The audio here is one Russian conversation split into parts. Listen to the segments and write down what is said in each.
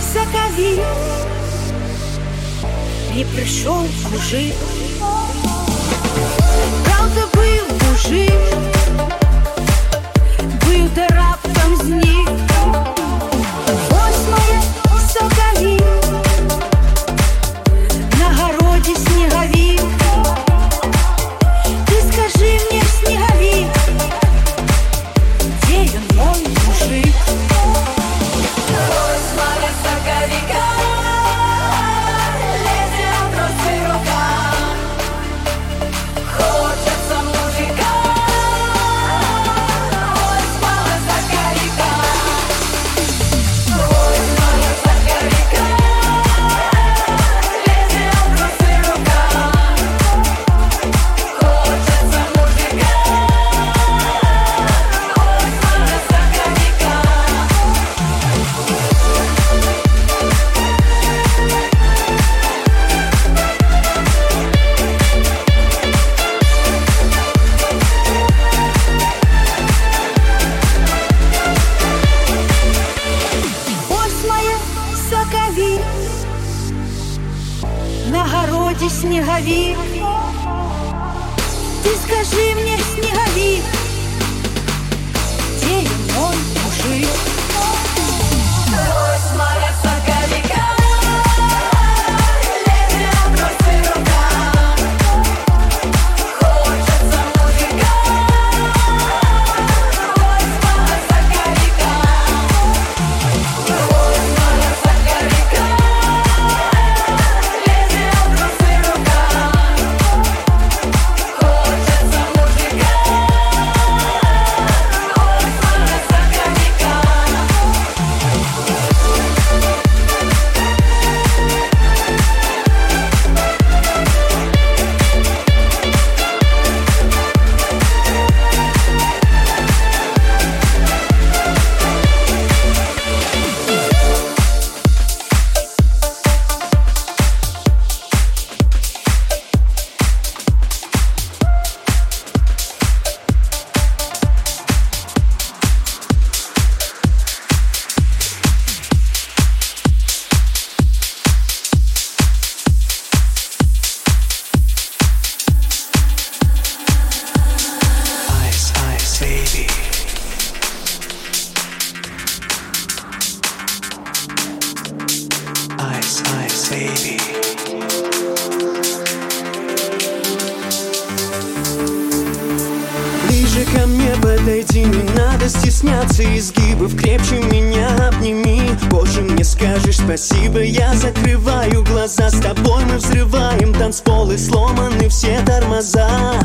соковит, не пришел мужик. Правда, был мужик, был да раптом зник. Ось моя соковит, на городе снеговик. Ты скажи мне, снеговик, где он, мой мужик? Ось моя соковика, лезет просто рука. Хочется мужика. Ось моя соковика, ось моя соковика, лезет просто рука. Хочется мужика. Ось моя соковика. Ось моя соковик, на городе снеговик. Ты скажи мне, снеговик, где он, мой мужик? Ось моя соковика, лезет просто рука. Хочется мужика. Ось моя соковика, ось моя соковика, лезет просто рука. Хочется мужика. Ось моя соковика. Ice, ice, baby. Ice, ice, baby. Ближе ко мне подойди, не надо стесняться изгибов. Крепче меня обними, позже мне скажешь спасибо. Я закрываю глаза, с тобой мы взрываем танцпол и сломаны все тормоза.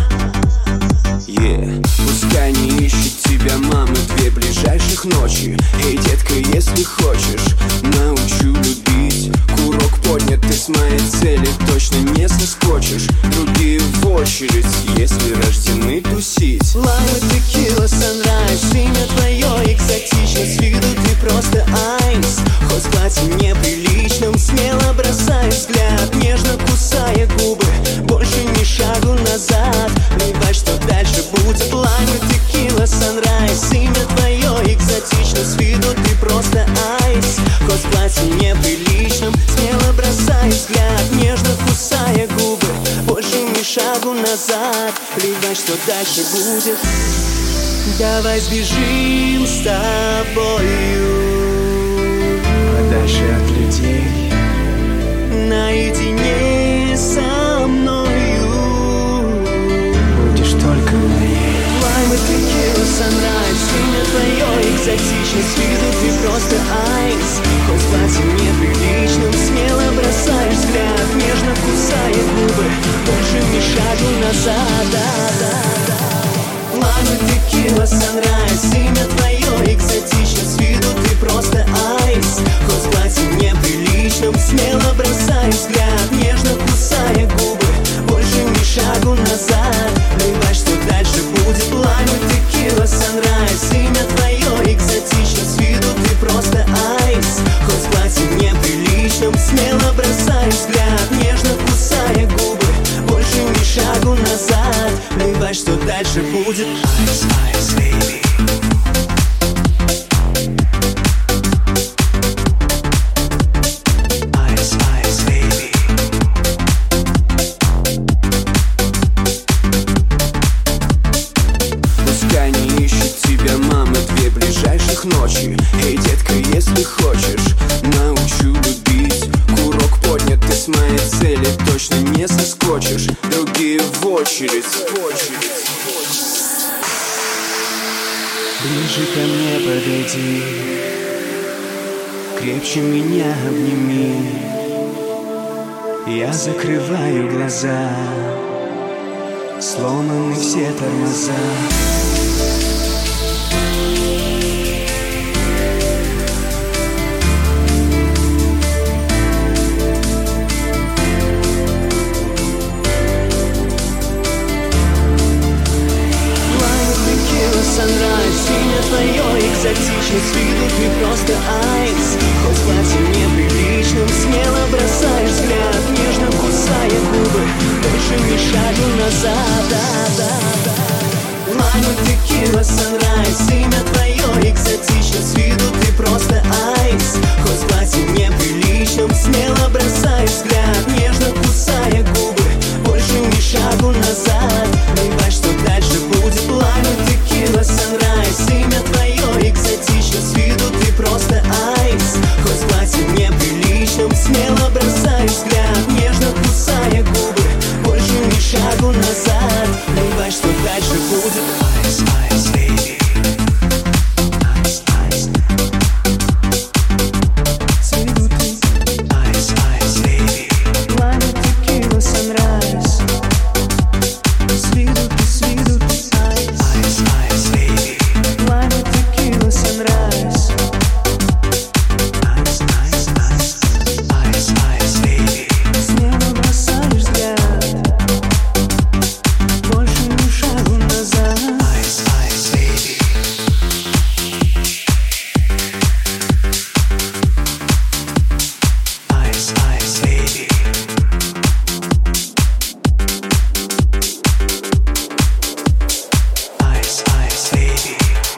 Пускай не ищет тебя мама две ближайших ночи. Эй, детка, если хочешь, научу любить. Курок поднят, ты с моей цели точно не соскочишь. Другие в очередь, если рождены тусить. Лайм и текила, санрайз, имя твое экзотично. С виду ты просто айс, хоть в платье неприличном. Смело бросай взгляд, нежно кусая губы. Больше ни шагу назад, плевать, что дальше будет. Лайм и текила, санрайз, имя твое экзотично. С виду ты просто айс, хоть в платье неприличном. Смело бросай взгляд, нежно кусая губы. Больше ни шагу назад, плевать, что дальше будет. Давай сбежим с тобою подальше от людей, наедине со мною будешь только моей. Лайм и текила, санрайз, имя твое экзотично. С виду ты просто айс, хоть в платье неприличном. Смело бросаешь взгляд, нежно кусая губы. Больше ни шагу назад. Лайм и текила, санрайз, имя твое экзотично. С виду ты просто айс, хоть в платье неприличном. Смело бросаешь взгляд, нежно кусая губы. Больше ни шагу назад, плевать, что дальше будет. Лайм и текила, санрайз, имя твое экзотично. С виду ты просто айс, хоть в платье неприличном. Смело бросаешь взгляд, нежно кусая губы. Больше ни шагу назад, если хочешь. Научу любить. Курок поднят, ты с моей цели точно не соскочишь. Другие в очередь. Ближе ко мне подойди, крепче меня обними. Я закрываю глаза, сломаны все тормоза. Sunrise, имя твое экзотично, с виду ты просто айс. Хоть в платье неприличном, смело бросаешь взгляд, нежно кусая губы, больше ни шагу назад. Лайма, текила, sunrise, имя твое экзотично, с виду ты просто айс. Хоть в платье неприличном, смело бросаешь взгляд, нежно кусая губы, больше ни шагу назад. Понимаешь, что дальше будет. Лайма, текила, sunrise, имя твое экзотично, с виду ты просто айс. Хоть в платье неприличном, смело бросаешь взгляд, нежно кусая губы, больше ни шагу назад. Понимаешь, что дальше будет. Айс, айс, baby. Айс, айс. С виду ты айс, айс, baby. Лайма, текила, sunrise. С виду ты айс, айс, baby. Лайма, текила, sunrise. Айс, айс, айс, айс, baby. Смело бросаешь взгляд, больше ни шагу назад. Айс, айс, baby. Айс, айс, baby. Ice, ice, baby.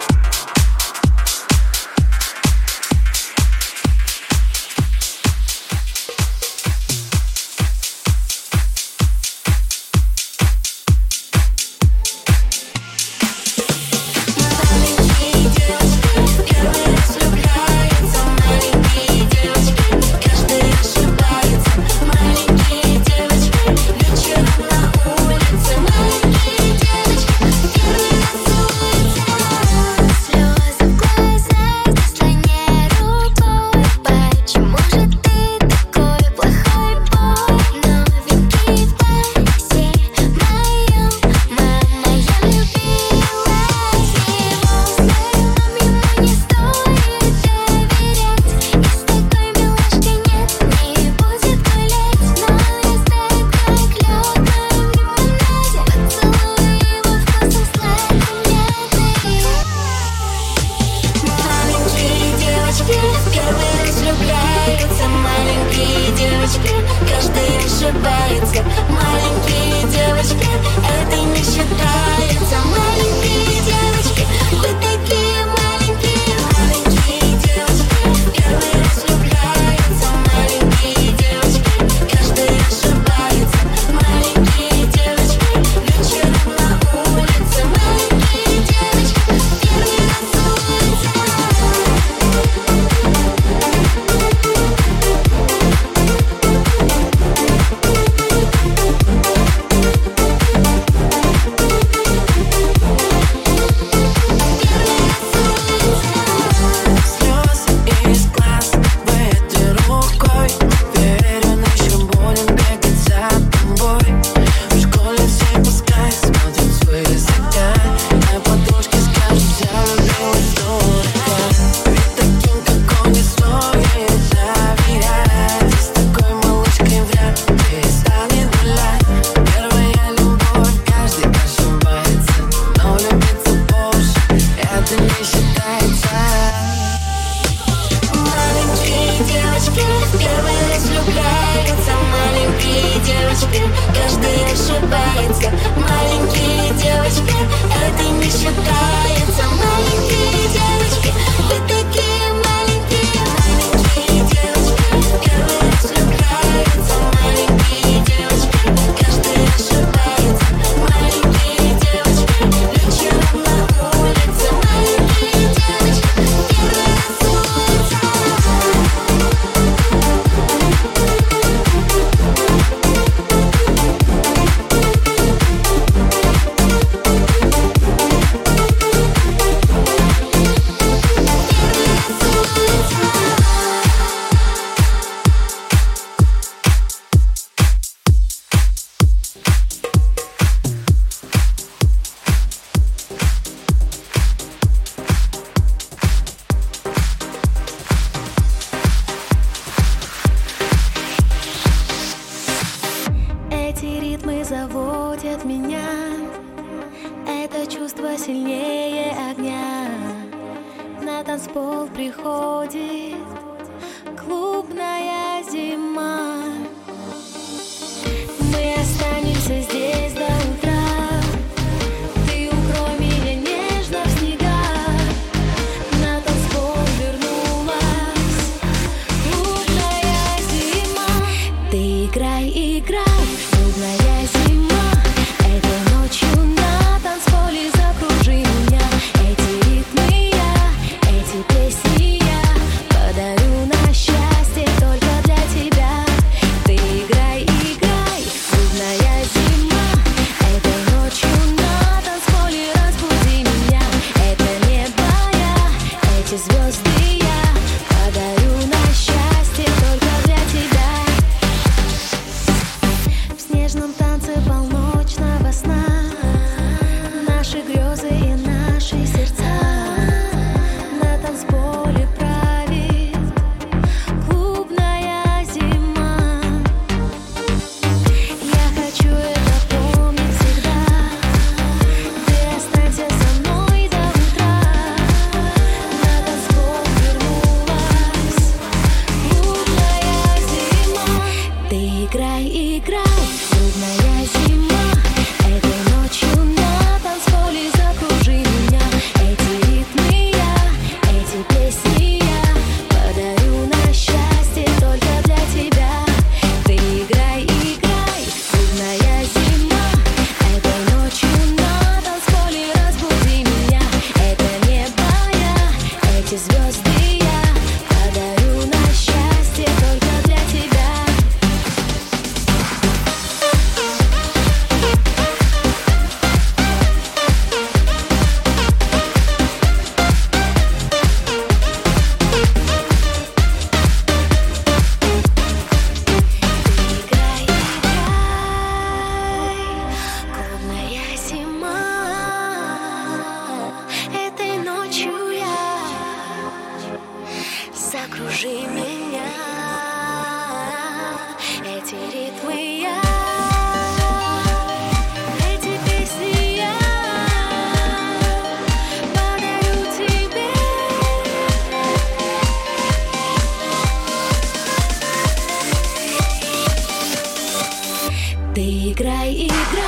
Маленькие девочки первый раз влюбляются. Маленькие девочки, каждый ошибается. Маленькие девочки вечером на улице. Маленькие девочки первый раз целуются. Слезы в глазах, заслоняя рукой. Почему же ты такой плохой бой? Новенький в такси моем, мама, я любила его. Знаю, нам ему не стоит доверять. И с такой милашкой нет, не будет гулять. Но я знаю, как лёд в моем гимназе. Поцелуй его вкусом сладким мятный. Маленькие девочки первый раз влюбляются. Маленькие девочки, каждый ошибается. Маленькие девочки, это не считается. Маленькие девочки, вы такие маленькие. Маленькие девочки первый раз влюбляются. Маленькие девочки, каждый ошибается. Маленькие девочки вечером на улице. Маленькие девочки первый раз целуются. Слезы из глаз, вытер рукой. Уверен, еще будем бегать за тобой. В школе все пускай смотрят свысока, а подружки скажут, я влюбилась дурака. Ведь таким, как он, не стоит доверять. С такой малышкой вряд ли станет гулять. Первая любовь, каждый ошибается, но влюбиться позже это не считается. Маленькие девочки первый раз влюбляются. Маленькие девочки, каждый ошибается. Маленькие девочки, это не считается. Маленькие девочки, вы такие маленькие. Маленькие девочки первый раз влюбляются. Маленькие девочки, каждый ошибается. Маленькие девочки вечером на улице. Маленькие девочки первый раз целуются. Окружи меня, эти ритмы я, эти песни я подарю тебе. Ты играй, играй.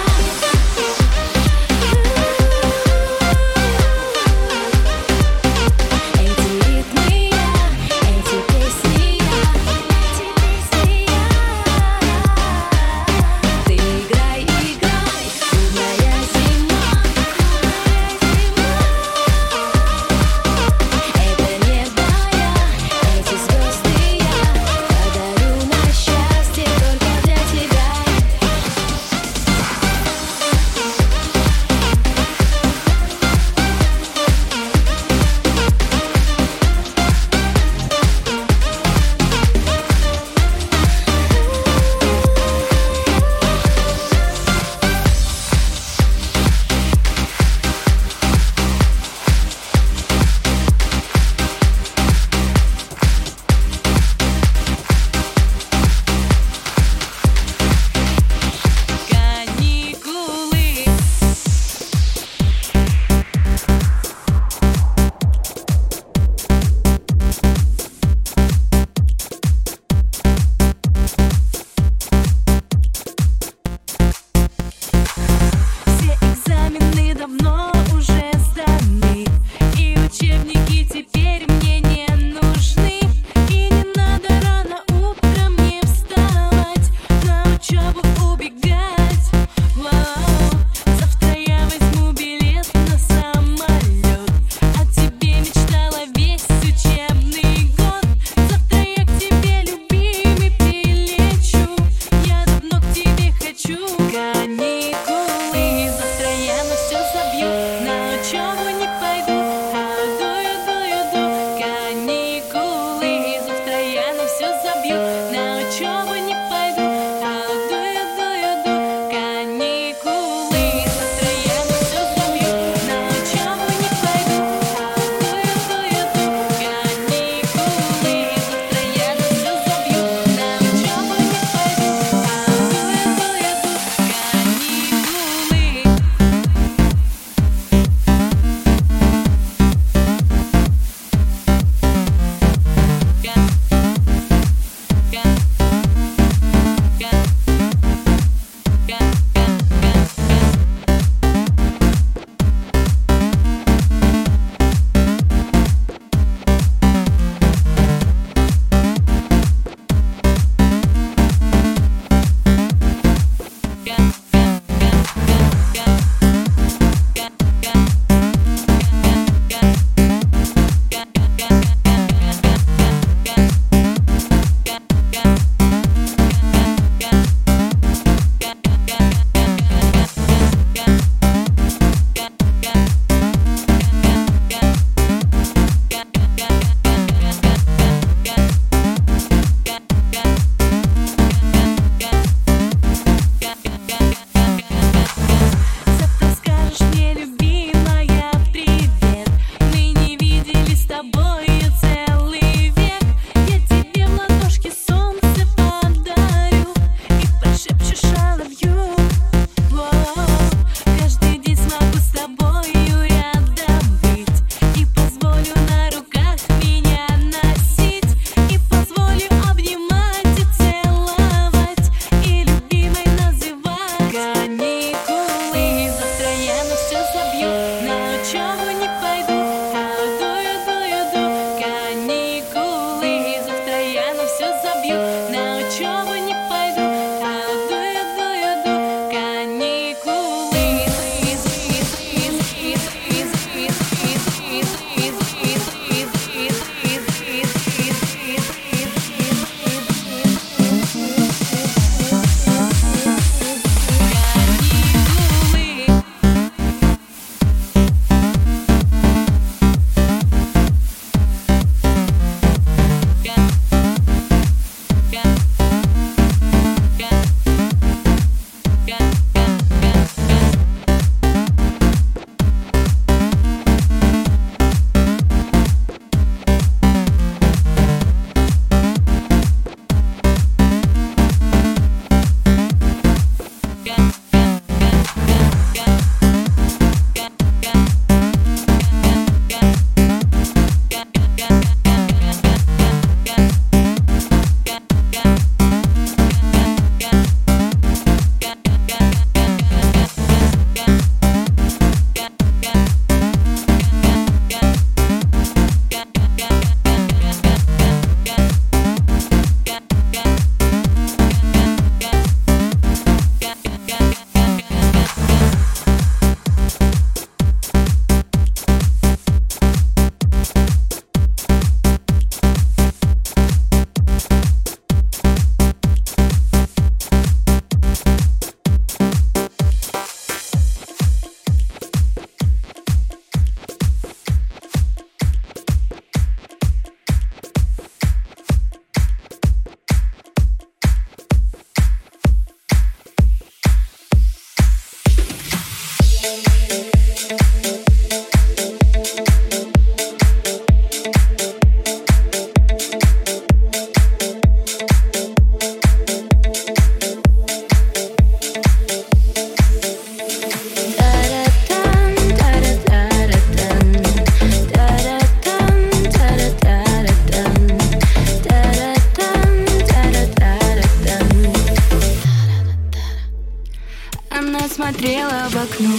окно.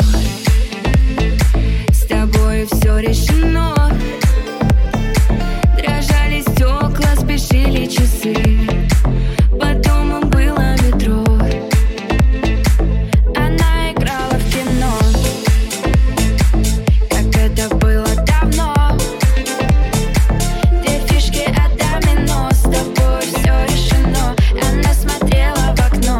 С тобой все решено. Дрожали стекла, спешили часы. Под домом было метро. Она играла в кино, как это было давно. Две фишки от домино. С тобой все решено. Она смотрела в окно.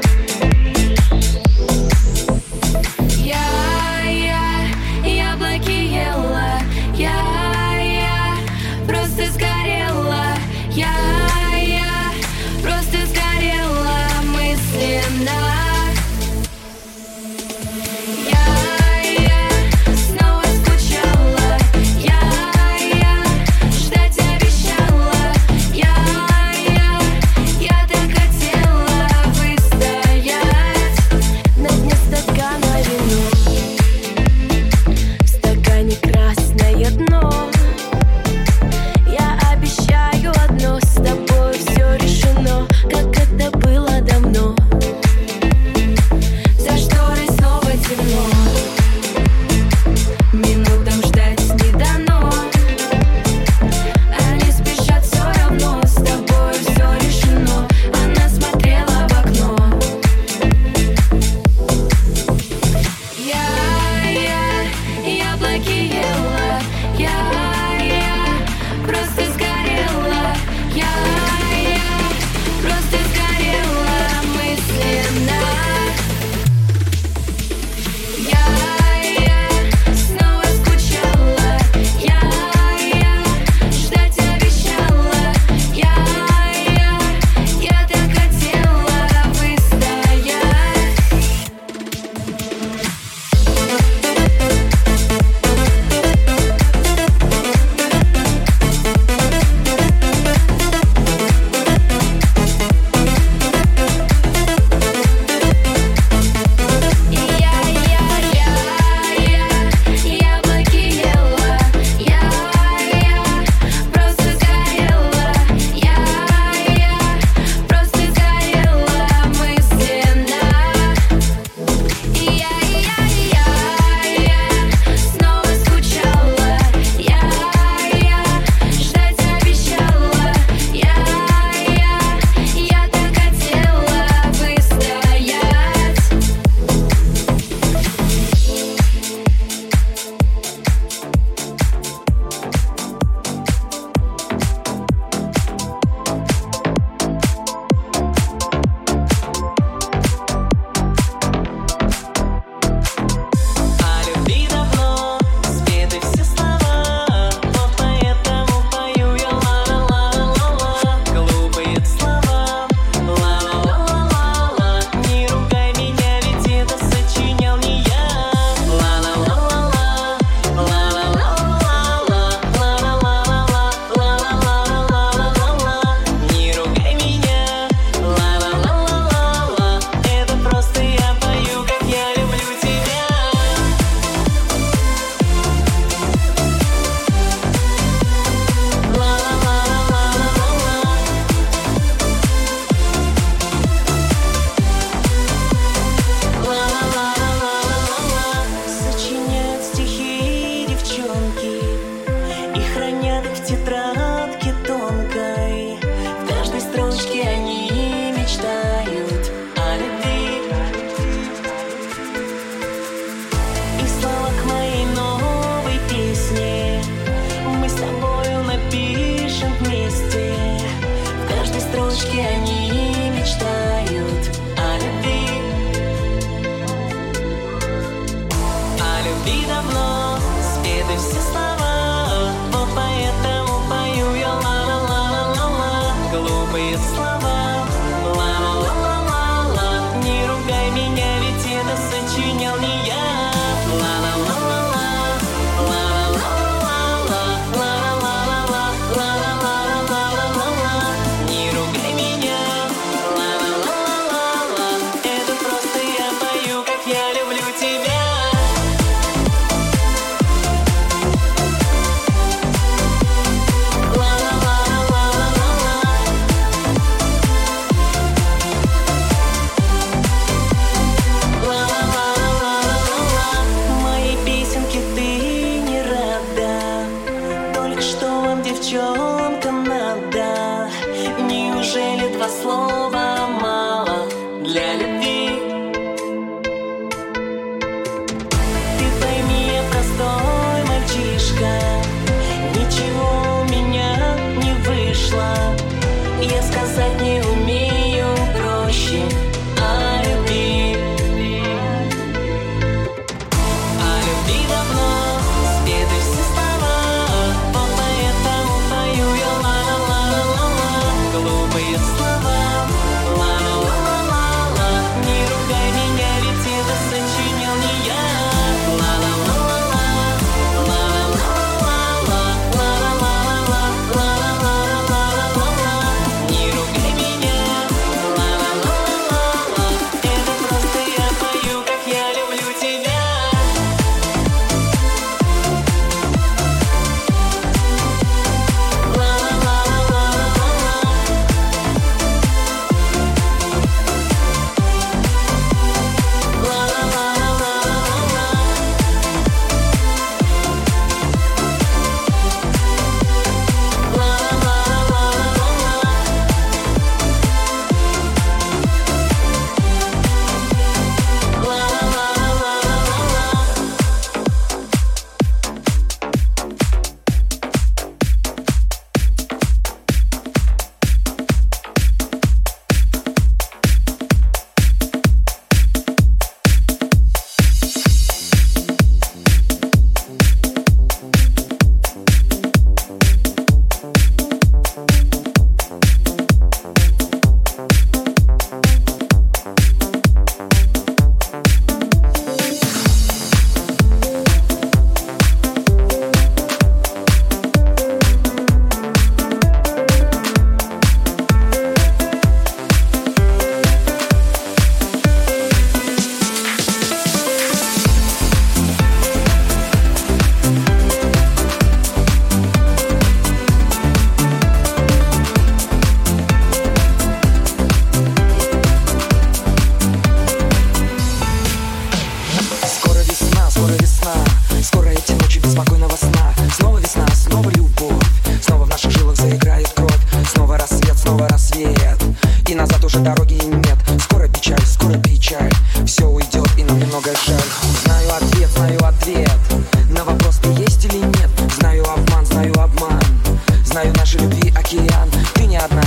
Яблоки ела. Я просто сгорела. Я просто сгорела мысленно. Я снова скучала. Я ждать обещала. Я так хотела выстоять. На дне стакана вино, в стакане красное дно. Я обещаю одно: с тобой все решено, как это было давно. За шторой снова темно, минутам ждать не дано. Они спешат все равно, с тобой все решено. Она смотрела в окно. Яблоки ела. Я просто сгорела. Я просто сгорела мысленно. Я снова скучала. Я ждать обещала. Я так хотела выстоять. Яблоки ела. Я просто сгорела. Я просто сгорела мысленно. Я снова скучала. Я ждать обещала. Я так хотела выстоять. О любви давно спеты все слова, вот поэтому пою я ла-ла-ла-ла-ла. Глупые слова, ла-ла-ла-ла-ла. Не ругай меня, ведь это сочинял не я. Ла-ла-ла-ла-ла, ла-ла-ла-ла-ла, ла-ла-ла-ла-ла-ла-ла-ла. Не ругай меня, ла-ла-ла-ла-ла. Это просто я пою, как я люблю тебя. Сочиняют стихи девчонки и хранят их в тетрадке тонкой. В каждой строчке они мечтают о любви. И слова к моей новой песне мы с тобою напишем вместе. В каждой строчке они мечтают о любви. О любви давно спеты все слова, вот поэтому пою я ла-ла-ла-ла-ла. Глупые слова, ла-ла-ла-ла-ла. Не ругай меня, ведь это сочинял не я. Ла-ла-ла-ла-ла, ла-ла-ла-ла-ла, ла-ла-ла-ла-ла, ла-ла-ла-ла-ла-ла. Не ругай меня, ла-ла-ла-ла-ла. Это просто я пою, как я люблю тебя. Ла-ла-ла-ла-ла. этого слова мало для любви. Ты пойми, я простой мальчишка, ничего у меня не вышло. Я сказать не умею проще о любви. О любви давно спеты все слова, вот поэтому пою я ла-ла-ла-ла-ла. Глупые слова, ла-ла-ла-ла-ла. Не ругай меня, ведь это сочинил не я. Ла-ла-ла-ла-ла, ла-ла-ла-ла-ла, ла-ла-ла-ла-ла-ла-ла-ла. Не ругай меня, ла-ла-ла-ла-ла. Это просто я пою, как я люблю тебя. Скоро весна, скоро эти ночи беспокойного сна. Снова весна, снова любовь, снова в наших жилах заиграет кровь. Снова рассвет, и назад уже дороги нет. Скоро печаль, все уйдет, и нам немного жаль. Знаю ответ на вопрос, ты есть или нет. Знаю обман, знаю нашей любви океан. Ты не одна,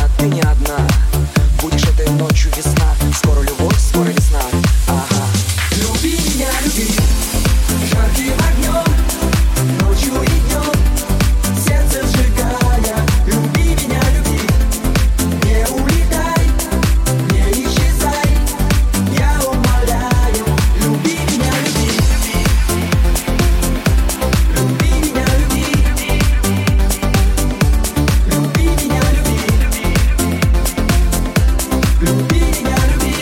будешь этой ночью весна. Скоро любовь, скоро весна, ага. Люби меня, люби, жарким огнем, ночью и днем, сердце сжигая. Люби меня, люби, не улетай, не исчезай, я умоляю. Люби меня, люби, люби меня, люби, люби меня, люби, люби меня, люби.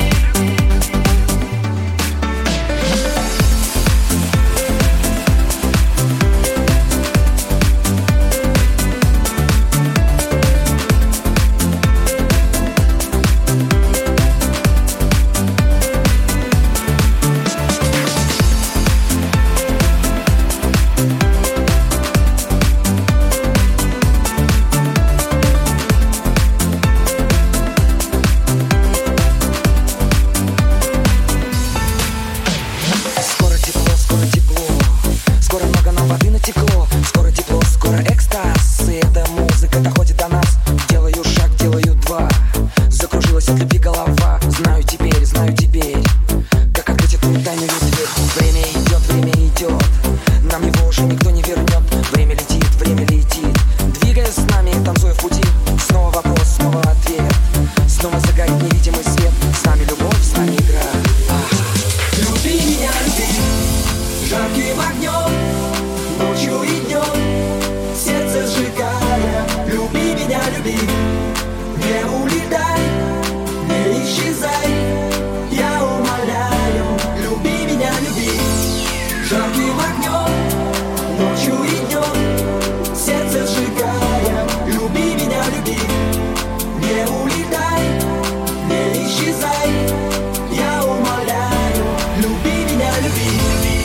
Скоро тепло, скоро много нам воды натекло. Скоро тепло, скоро экстаз, и эта музыка доходит до нас. Делаю шаг, делаю два, закружилась от любви голова. Знаю теперь, как открыть эту тайную дверь. Время идет, нам его уже никто не вернет. Время летит, двигаясь с нами, танцуя в пути. Снова вопрос, снова ответ, снова загорит невидимый свет. С нами любовь, с нами игра. Люби меня, люби, жарким огнем, ночью и днем, сердце сжигая. Люби меня, люби, не улетай, не исчезай, я умоляю. Люби меня, люби, жарким огнем, ночью и днем, сердце сжигая. Люби меня, люби, не улетай, не исчезай, я умоляю. Люби меня, люби,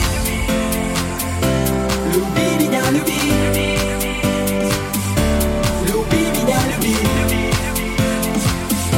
люби меня, люби, люби меня, люби,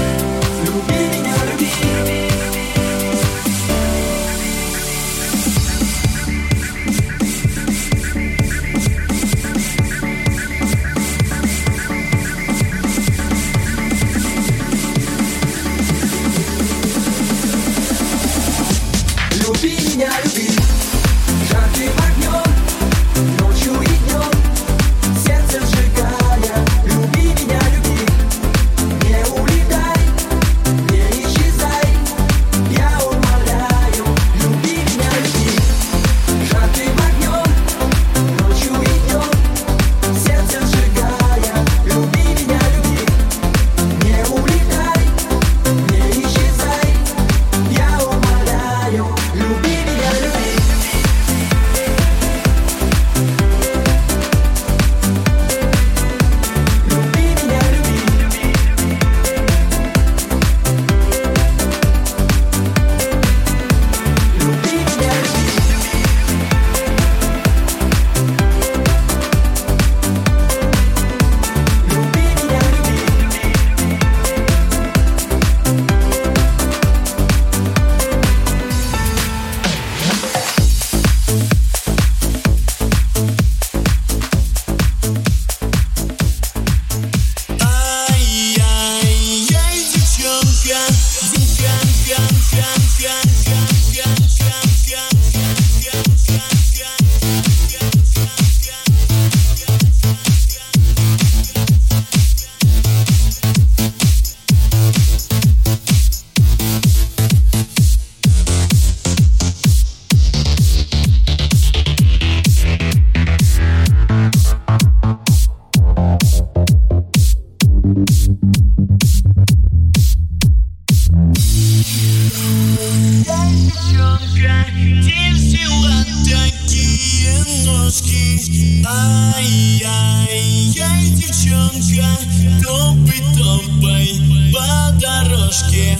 Ай-яй-яй, девчонка, топай-топай по дорожке.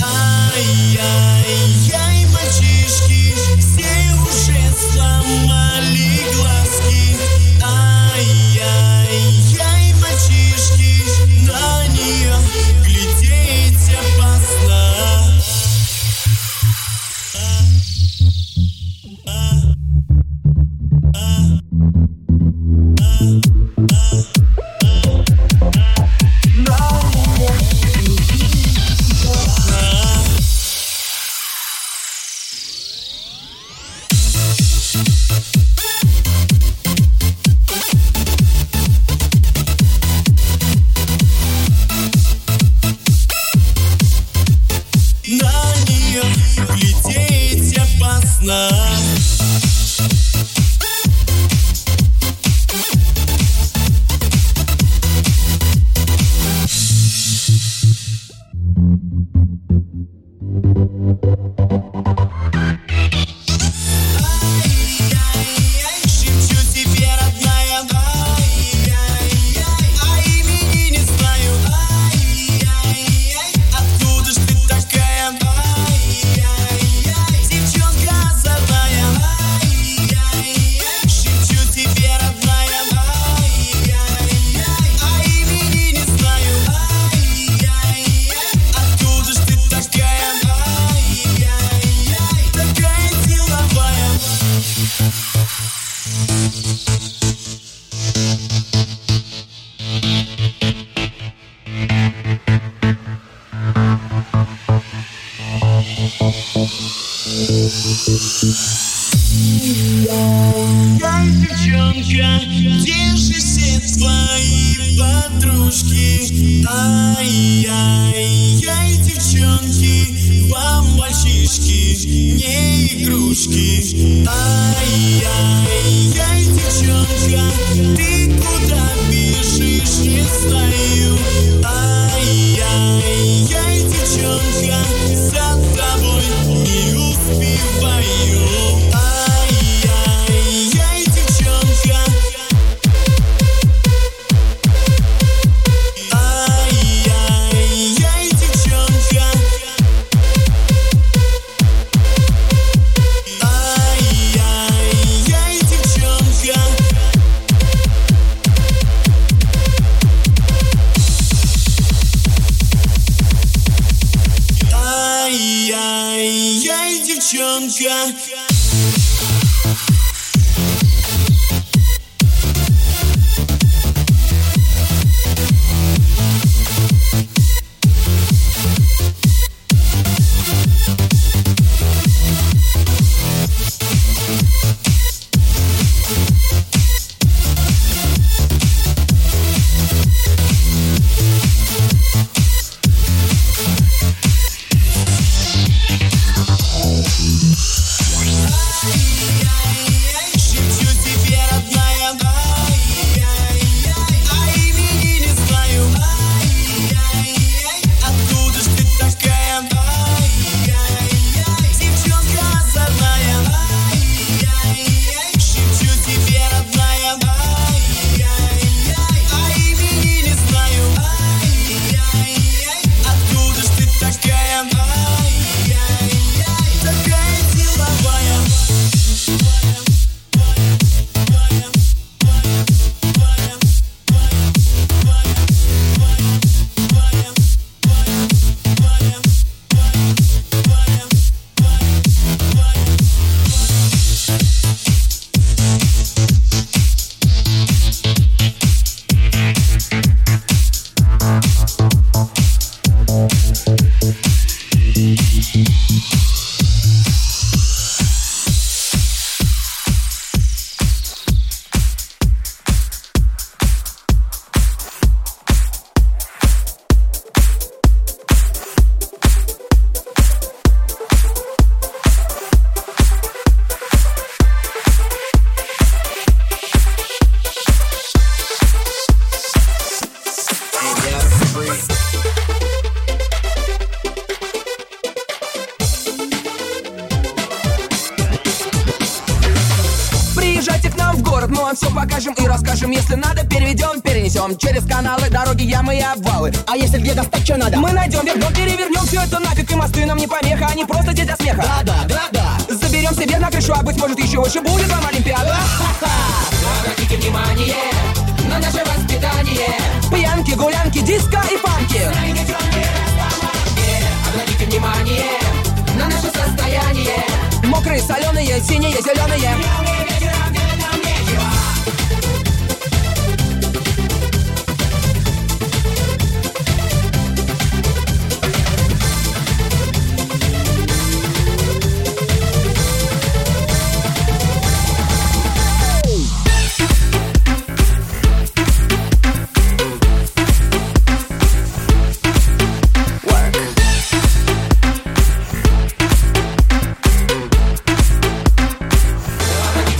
Ай-яй-яй, мальчишки, все уже сломали глазки. Ай-яй-яй, мальчишки, на нее глядеть опасно. На нее глядеть опасно. Ай-яй-яй, шепчу тебе, родная. Ай-яй-яй, а имени не знаю. Ай-яй-яй, откуда ж ты такая? Ай-яй-яй, девчонка озорная. Ай-яй-яй, шепчу тебе, родная. Ай-яй-яй, а имени не знаю. Ай-яй-яй, откуда ж ты такая? Ай-яй-яй, такая деловая. Ай, девчонка, где же все твои подружки? Ай-яй-яй, девчонки, вам мальчишки не игрушки. Ай-яй-яй, девчонка, ты куда бежишь, не знаю. Ай-яй-яй, девчонка, за тобой не успеваю. Ай-яй-яй, девчонка. Ай-яй-яй, девчонка. Ай-яй-яй, девчонка. Ай-яй-яй, девчонка. покажем, если надо, переведем, перенесем. Через каналы, дороги, ямы и обвалы. А если где достать, что надо? Мы найдем, вернем, перевернем все это нафиг. И мосты нам не помеха, они просто здесь для смеха. Да. Заберем себе на крышу, а быть может еще выше будет вам Олимпиада. Обратите внимание на наше воспитание. Пьянки, гулянки, диско и фанки. Обратите внимание на наше состояние. Мокрые, соленые, синие, зеленые. Обратите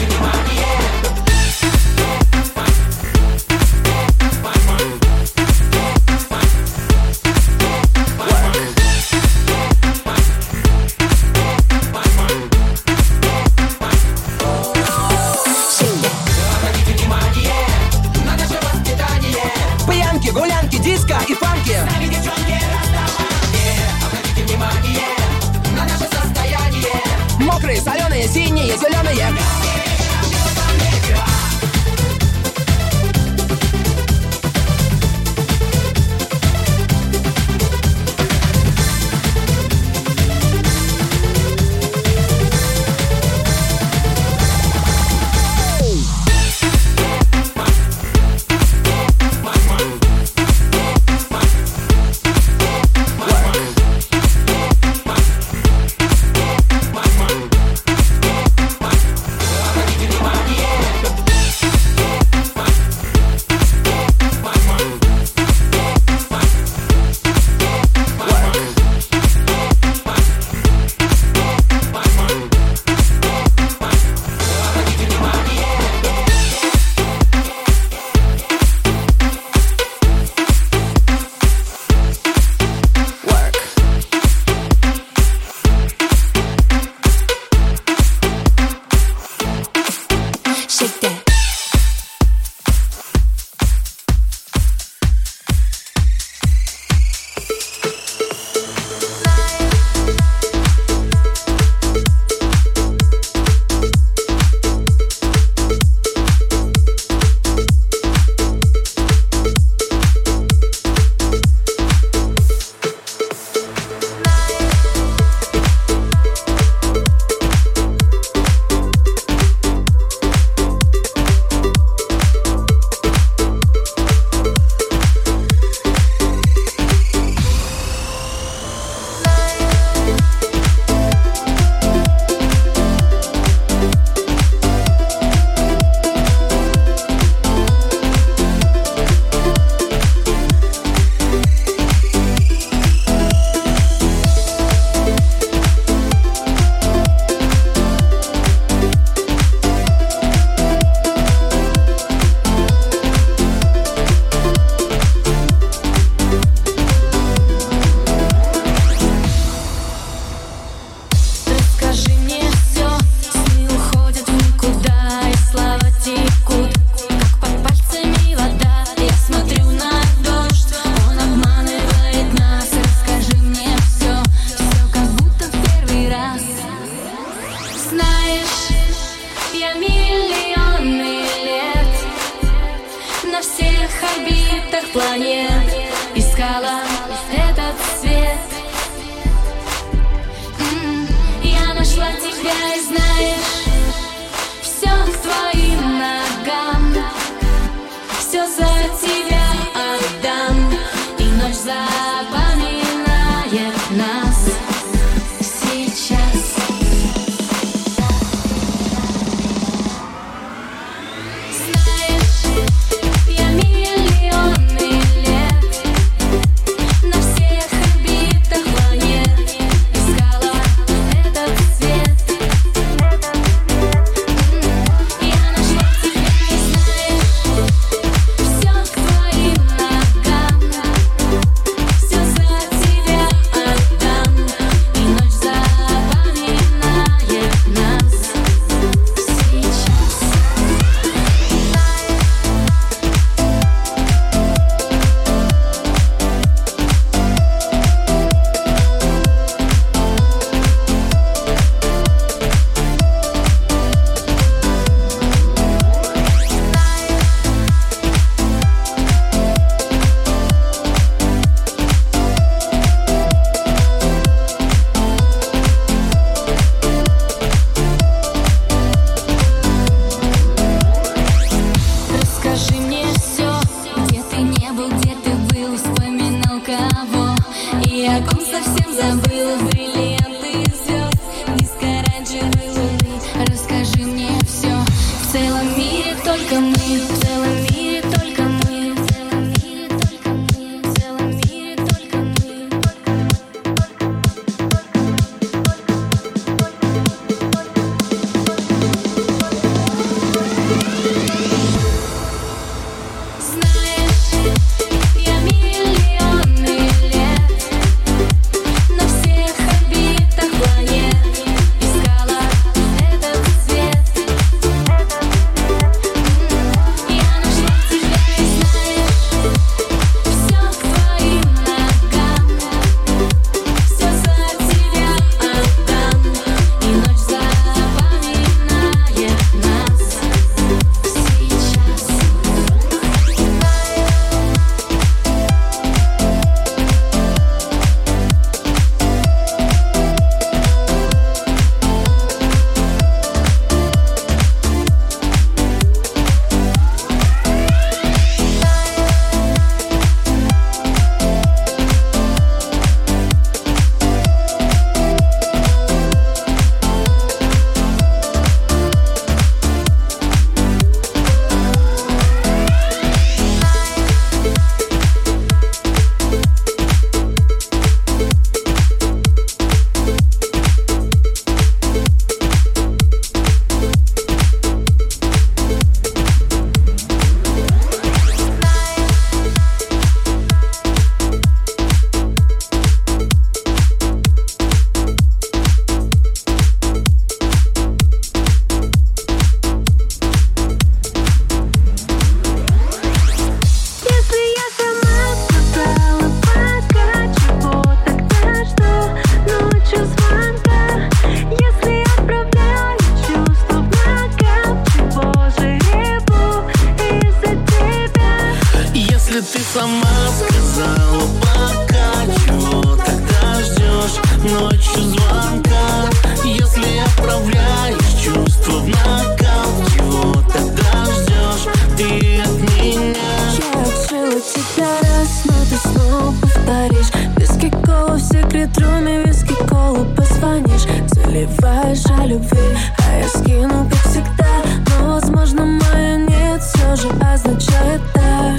о ком совсем забыла. Бриллианты и звезд, диск оранжевой луны. Расскажи мне все. В целом мире только мы, в целом мире только мы, в целом мире только мы, в целом мире только мы. Знаешь, я миллионы лет на всех орбитах планет искала этот цвет. Я нашла тебя и знаешь, все к твоим ногам, все за тебя отдам, и ночь запоминает нас сейчас. Если я сама сказала пока, чего тогда жду ночью звонка? Если отправляю чувства в нокаут, чего же реву из-за тебя? Если ты сама сказала пока, чего тогда ждешь ночью звонка? Если отправляешь чувства в нокаут, чего тогда ждешь ты от меня? Я отшила тебя раз, но ты снова повторишь. Виски колу в секрет-руме, виски колу позвонишь. Заливаешь о любви, а я скину, как всегда. Но, возможно, мое нет все же означает да.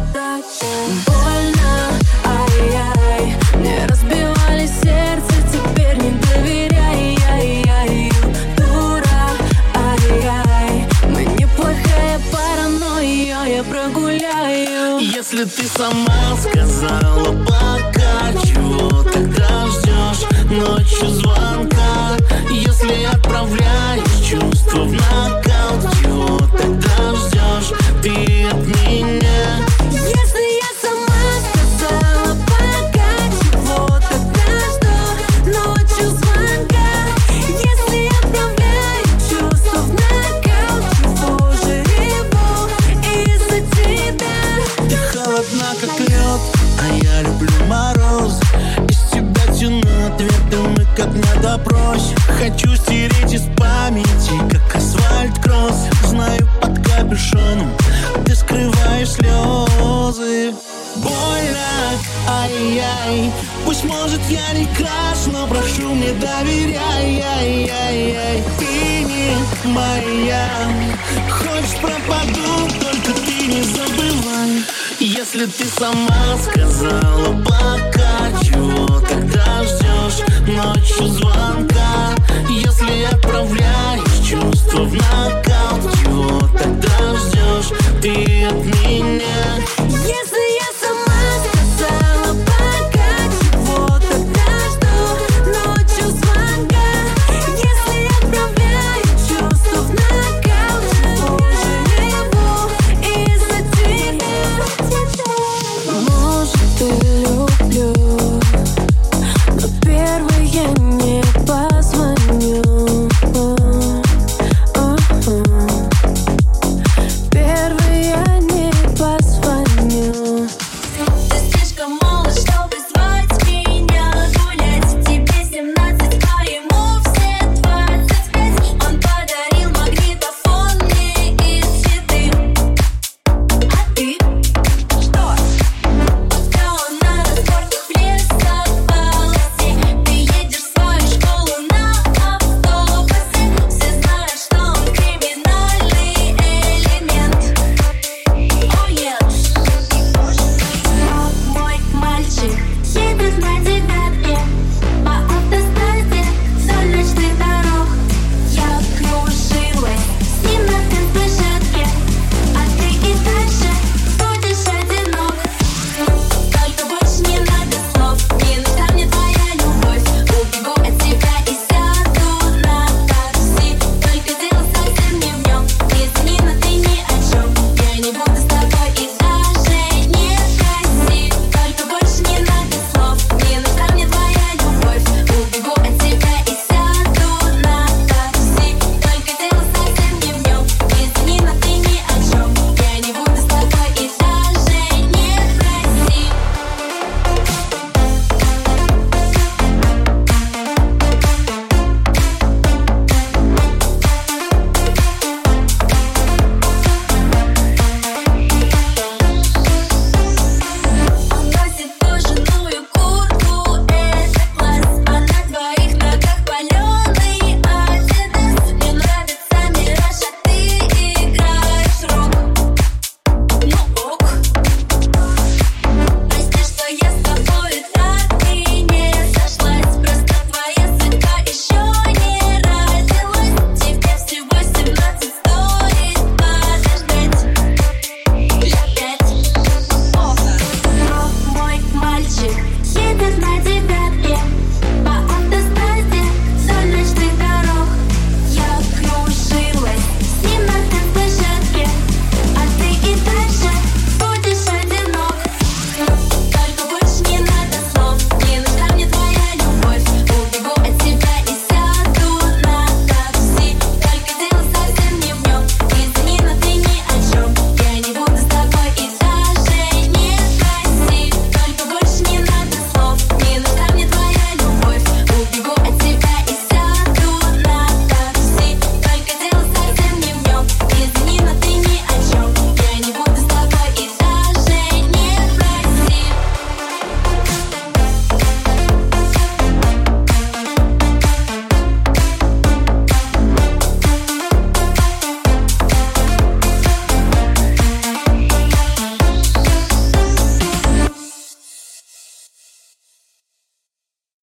Больно, ай-яй, мне разбивали сердце, теперь не доверяй, ай-яй. Дура, ай-яй, мы неплохая пара, но ее я прогуляю. Если ты сама сказала пока, чего тогда ждешь ночью звонка? Если отправляешь чувства в нокаут, чего тогда ждешь ты от меня? Если я сама сказала пока, чего тогда жду ночью звонка? Если отправляю чувства в нокаут, чего же реву из-за тебя? Ты холодна, как лед, а я люблю мороз. Из тебя тяну ответы, мы как на допросе. Хочу стереть из памяти, как асфальт-кросс. Знаю, под капюшоном ты скрываешь слезы. Больно, ай-яй, пусть, может, я не краш, но прошу, мне доверяй, ай-яй-яй. Ты не моя, хочешь пропаду, только ты не забывай. Если ты сама сказала пока, чего тогда ждешь ночью звонка? Если отправляешь чувства в нокаут, чего тогда ждешь ты от меня?